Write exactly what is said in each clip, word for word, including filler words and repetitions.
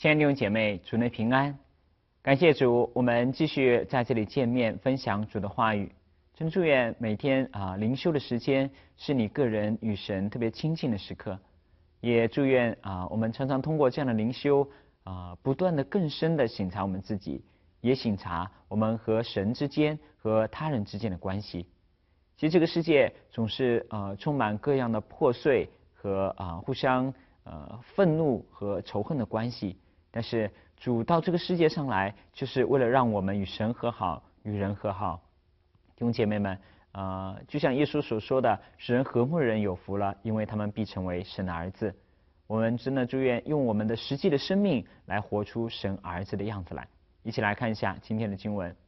亲爱的弟兄姐妹，主内平安，感谢主，我们继续在这里见面，分享主的话语。真祝愿每天啊灵修的时间是你个人与神特别亲近的时刻，也祝愿啊我们常常通过这样的灵修啊，不断的更深的省察我们自己，也省察我们和神之间和他人之间的关系。其实这个世界总是呃充满各样的破碎和啊互相呃愤怒和仇恨的关系，但是主到这个世界上来，就是为了让我们与神和好，与人和好。弟兄姐妹们，呃，就像耶稣所说的，使人和睦的人有福了，因为他们必成为神的儿子。我们真的祝愿用我们的实际的生命来活出神儿子的样子来。一起来看一下今天的经文。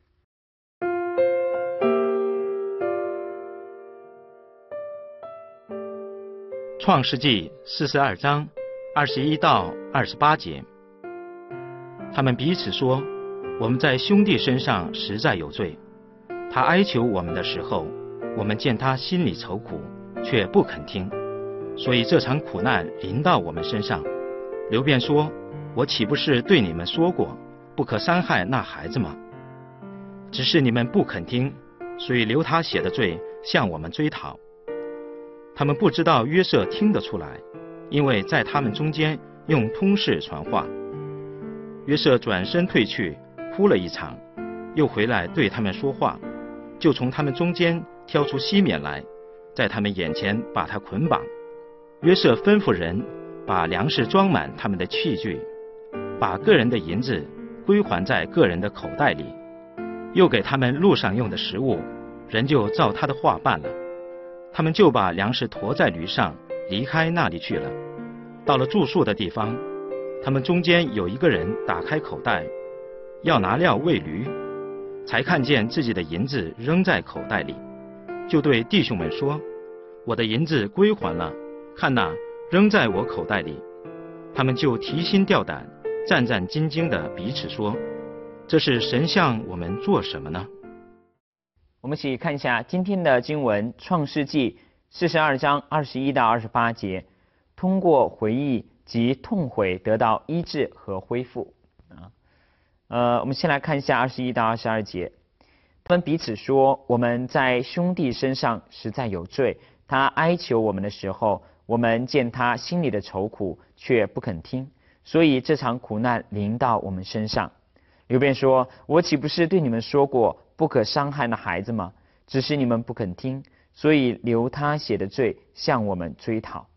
创世纪四十二章二十一到二十八节，他们彼此说：“我们在兄弟身上实在有罪。他哀求我们的时候，我们见他心里愁苦，却不肯听，所以这场苦难临到我们身上。”刘辩说：“我岂不是对你们说过，不可伤害那孩子吗？只是你们不肯听，所以留他血的罪向我们追讨。”他们不知道约瑟听得出来，因为在他们中间用通事传话。约瑟转身退去，哭了一场，又回来对他们说话，就从他们中间挑出西缅来，在他们眼前把他捆绑。约瑟吩咐人把粮食装满他们的器具，把个人的银子归还在个人的口袋里，又给他们路上用的食物，人就照他的话办了。他们就把粮食驮在驴上，离开那里去了。到了住宿的地方，他们中间有一个人打开口袋，要拿料喂驴，才看见自己的银子扔在口袋里，就对弟兄们说：“我的银子归还了，看哪，扔在我口袋里。”他们就提心吊胆，战战兢兢地彼此说：“这是神向我们做什么呢？” 我们一起看一下今天的经文，创世纪四十二章二十一到二十八节，通过回忆及痛悔得到医治和恢复。啊，呃，我们先来看一下二十一到二十二节，他们彼此说：“我们在兄弟身上实在有罪。他哀求我们的时候，我们见他心里的愁苦，却不肯听，所以这场苦难临到我们身上。”刘辩说：“我岂不是对你们说过，不可伤害那孩子吗？只是你们不肯听，所以留他血的罪向我们追讨。”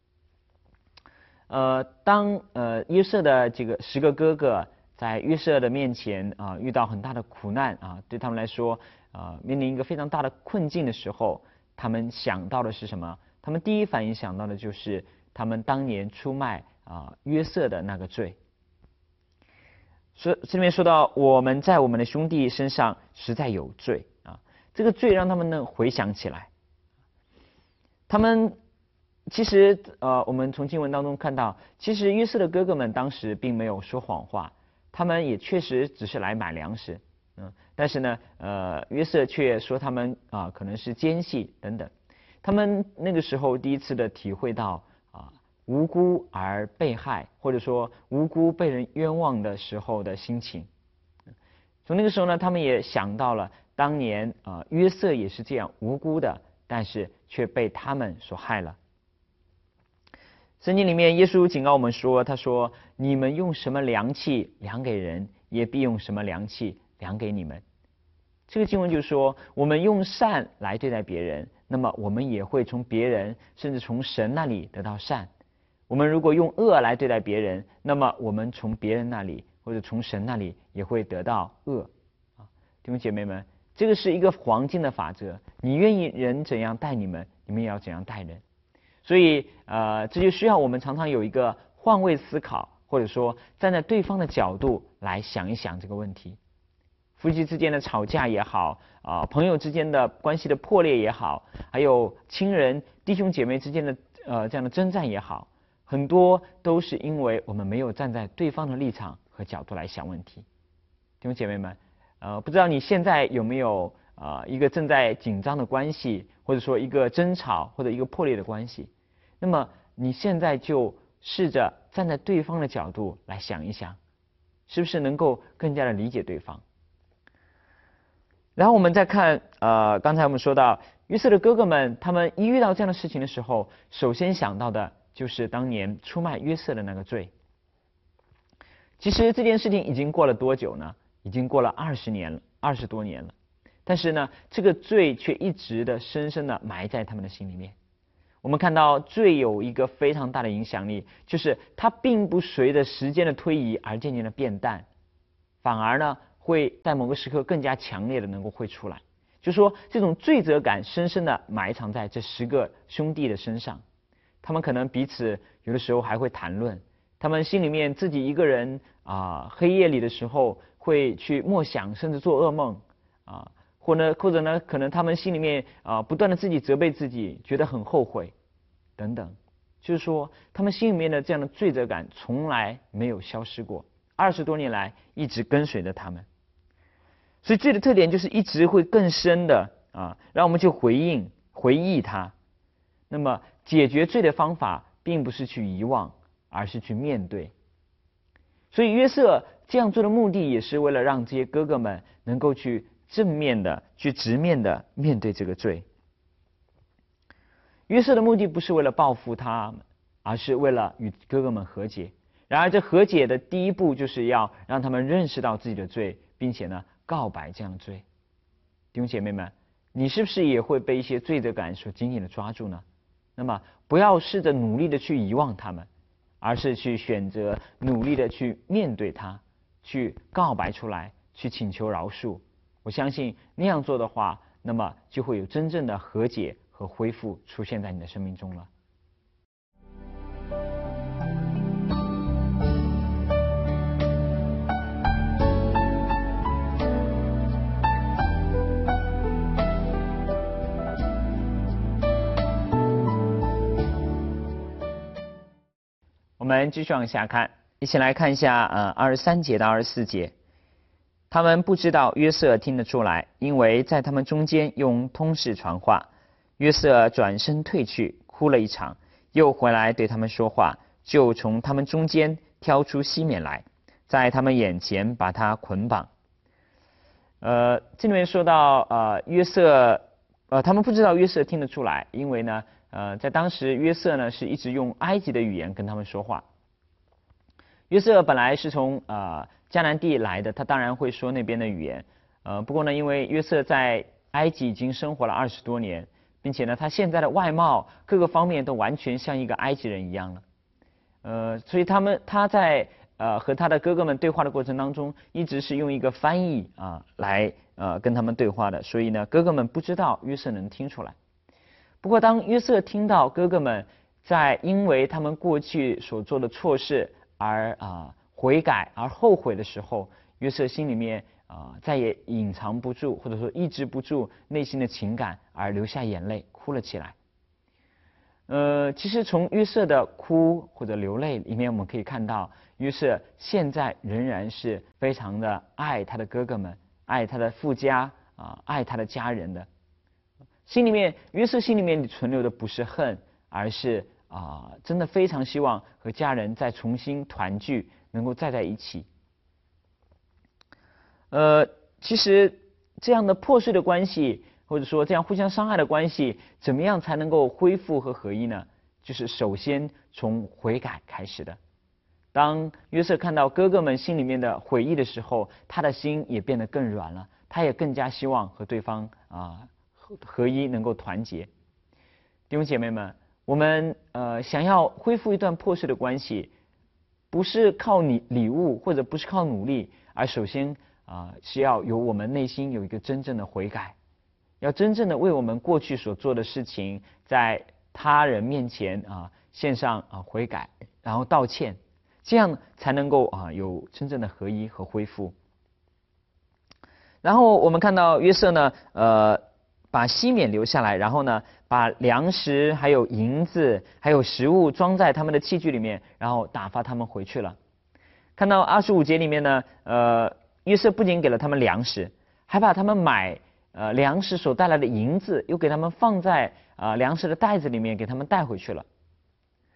呃，当呃约瑟的这个十个哥哥在约瑟的面前啊、呃、遇到很大的苦难啊、呃，对他们来说啊、呃、面临一个非常大的困境的时候，他们想到的是什么？他们第一反应想到的就是他们当年出卖啊、呃、约瑟的那个罪。说这里面说到，我们在我们的兄弟身上实在有罪啊，这个罪让他们能回想起来。他们其实呃，我们从经文当中看到，其实约瑟的哥哥们当时并没有说谎话，他们也确实只是来买粮食，嗯，但是呢，呃，约瑟却说他们啊、呃、可能是奸细等等。他们那个时候第一次的体会到啊。无辜而被害，或者说无辜被人冤枉的时候的心情。从那个时候呢，他们也想到了当年啊、呃、约瑟也是这样无辜的，但是却被他们所害了。圣经里面耶稣警告我们说，他说：“你们用什么量器量给人，也必用什么量器量给你们。”这个经文就是说，我们用善来对待别人，那么我们也会从别人甚至从神那里得到善。我们如果用恶来对待别人，那么我们从别人那里或者从神那里也会得到恶。啊，弟兄姐妹们，这个是一个黄金的法则，你愿意人怎样待你们，你们也要怎样待人。所以呃，这就需要我们常常有一个换位思考，或者说站在对方的角度来想一想这个问题。夫妻之间的吵架也好，啊、呃，朋友之间的关系的破裂也好，还有亲人弟兄姐妹之间的呃这样的征战也好，很多都是因为我们没有站在对方的立场和角度来想问题。弟兄姐妹们，呃，不知道你现在有没有呃一个正在紧张的关系，或者说一个争吵或者一个破裂的关系？那么你现在就试着站在对方的角度来想一想，是不是能够更加的理解对方。然后我们再看，呃，刚才我们说到约瑟的哥哥们，他们一遇到这样的事情的时候，首先想到的就是当年出卖约瑟的那个罪。其实这件事情已经过了多久呢？已经过了二十年了，二十多年了。但是呢，这个罪却一直的深深的埋在他们的心里面。我们看到罪有一个非常大的影响力，就是它并不随着时间的推移而渐渐的变淡，反而呢会在某个时刻更加强烈的能够会出来。就是说这种罪责感深深的埋藏在这十个兄弟的身上，他们可能彼此有的时候还会谈论，他们心里面自己一个人啊、呃，黑夜里的时候会去默想，甚至做噩梦啊。呃或呢，或者呢，可能他们心里面啊、呃，不断的自己责备自己，觉得很后悔，等等。就是说，他们心里面的这样的罪责感从来没有消失过，二十多年来一直跟随着他们。所以罪的特点就是一直会更深的啊，让我们去回应、回忆它。那么，解决罪的方法并不是去遗忘，而是去面对。所以约瑟这样做的目的，也是为了让这些哥哥们能够去正面的去直面的面对这个罪。约瑟的目的不是为了报复他们，而是为了与哥哥们和解。然而这和解的第一步就是要让他们认识到自己的罪，并且呢告白这样的罪。弟兄姐妹们，你是不是也会被一些罪责感所紧紧的抓住呢？那么不要试着努力的去遗忘他们，而是去选择努力的去面对它，去告白出来，去请求饶恕。我相信那样做的话，那么就会有真正的和解和恢复出现在你的生命中了。我们继续往下看，一起来看一下呃二十三节到二十四节。他们不知道约瑟听得出来，因为在他们中间用通事传话。约瑟转身退去，哭了一场，又回来对他们说话，就从他们中间挑出西缅来，在他们眼前把他捆绑。呃，这里面说到呃约瑟，呃他们不知道约瑟听得出来，因为呢呃在当时约瑟呢是一直用埃及的语言跟他们说话。约瑟本来是从呃迦南地来的，他当然会说那边的语言。呃，不过呢，因为约瑟在埃及已经生活了二十多年，并且呢，他现在的外貌各个方面都完全像一个埃及人一样了。呃，所以他们他在呃和他的哥哥们对话的过程当中，一直是用一个翻译啊来呃跟他们对话的。所以呢，哥哥们不知道约瑟能听出来。不过当约瑟听到哥哥们在因为他们过去所做的错事而啊、呃、悔改而后悔的时候，约瑟心里面啊、呃、再也隐藏不住，或者说抑制不住内心的情感，而流下眼泪，哭了起来。呃，其实从约瑟的哭或者流泪里面，我们可以看到约瑟现在仍然是非常的爱他的哥哥们，爱他的父家啊、呃，爱他的家人的。心里面，约瑟心里面存留的不是恨，而是啊、呃，真的非常希望和家人再重新团聚，能够再在一起。呃，其实这样的破碎的关系，或者说这样互相伤害的关系，怎么样才能够恢复和合一呢？就是首先从悔改开始的。当约瑟看到哥哥们心里面的悔意的时候，他的心也变得更软了，他也更加希望和对方啊、呃、合一，能够团结。弟兄姐妹们，我们呃想要恢复一段破碎的关系，不是靠你礼物，或者不是靠努力，而首先啊、呃、是要有我们内心有一个真正的悔改，要真正的为我们过去所做的事情，在他人面前啊、呃、献上啊、呃、悔改，然后道歉，这样才能够啊、呃、有真正的合一和恢复。然后我们看到约瑟呢，呃，把西缅留下来，然后呢，把粮食、还有银子、还有食物装在他们的器具里面，然后打发他们回去了。看到二十五节里面呢，呃，约瑟不仅给了他们粮食，还把他们买呃粮食所带来的银子，又给他们放在啊、呃、粮食的袋子里面，给他们带回去了。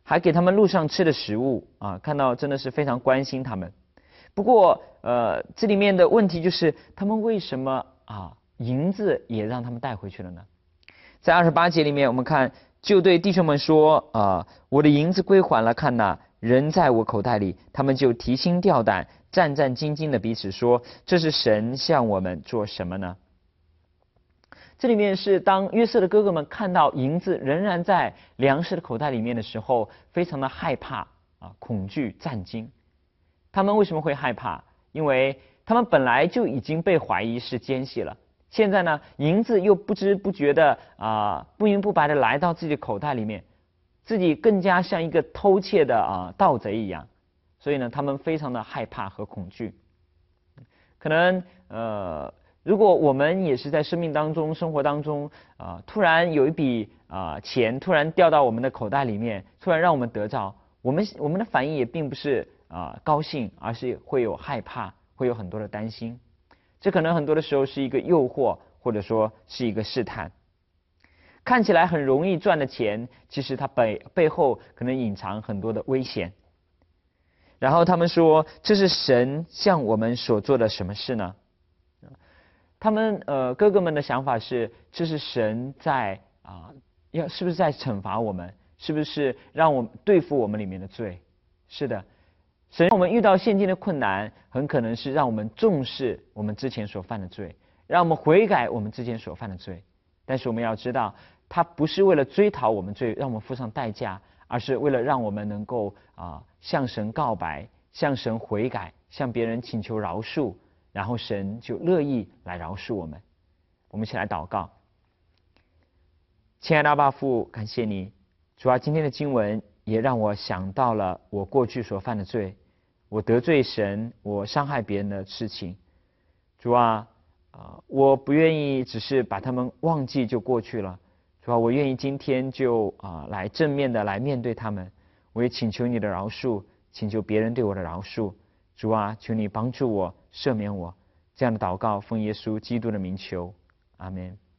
还给他们路上吃的食物啊，看到真的是非常关心他们。不过呃，这里面的问题就是他们为什么啊银子也让他们带回去了呢？在二十八节里面，我们看就对弟兄们说啊，我的银子归还了，看哪，人在我口袋里。他们就提心吊胆，战战兢兢的彼此说，这是神向我们做什么呢？这里面是当约瑟的哥哥们看到银子仍然在粮食的口袋里面的时候，非常的害怕啊，恐惧战惊。他们为什么会害怕？因为他们本来就已经被怀疑是奸细了，现在呢，银子又不知不觉的啊，不明不白的来到自己的口袋里面，自己更加像一个偷窃的啊盗贼一样，所以呢，他们非常的害怕和恐惧。可能呃，如果我们也是在生命当中、生活当中啊、呃，突然有一笔啊、呃、钱突然掉到我们的口袋里面，突然让我们得着，我们我们的反应也并不是啊、呃、高兴，而是会有害怕，会有很多的担心。这可能很多的时候是一个诱惑，或者说是一个试探。看起来很容易赚的钱，其实它背背后可能隐藏很多的危险。然后他们说，这是神向我们所做的什么事呢？他们呃哥哥们的想法是，这是神在啊、呃、要是不是在惩罚我们？是不是让我们对付我们里面的罪？是的。神让我们遇到现今的困难，很可能是让我们重视我们之前所犯的罪，让我们悔改我们之前所犯的罪。但是我们要知道，他不是为了追讨我们罪，让我们付上代价，而是为了让我们能够啊、呃、向神告白，向神悔改，向别人请求饶恕，然后神就乐意来饶恕我们。我们一起来祷告。亲爱的阿爸父，感谢你，主啊，今天的经文也让我想到了我过去所犯的罪，我得罪神，我伤害别人的事情。主啊，呃，我不愿意只是把他们忘记就过去了。主啊，我愿意今天就啊、呃、来正面的来面对他们。我也请求你的饶恕，请求别人对我的饶恕。主啊，求你帮助我，赦免我。这样的祷告，奉耶稣基督的名求，阿们。